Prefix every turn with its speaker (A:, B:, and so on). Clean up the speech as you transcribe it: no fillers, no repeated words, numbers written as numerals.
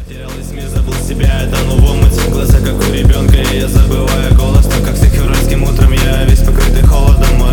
A: Потерялась мир, забыл себя, я тону в омуте. Глаза как у ребенка, и я забываю голос. Но как всех февральским утром я весь покрытый холодом.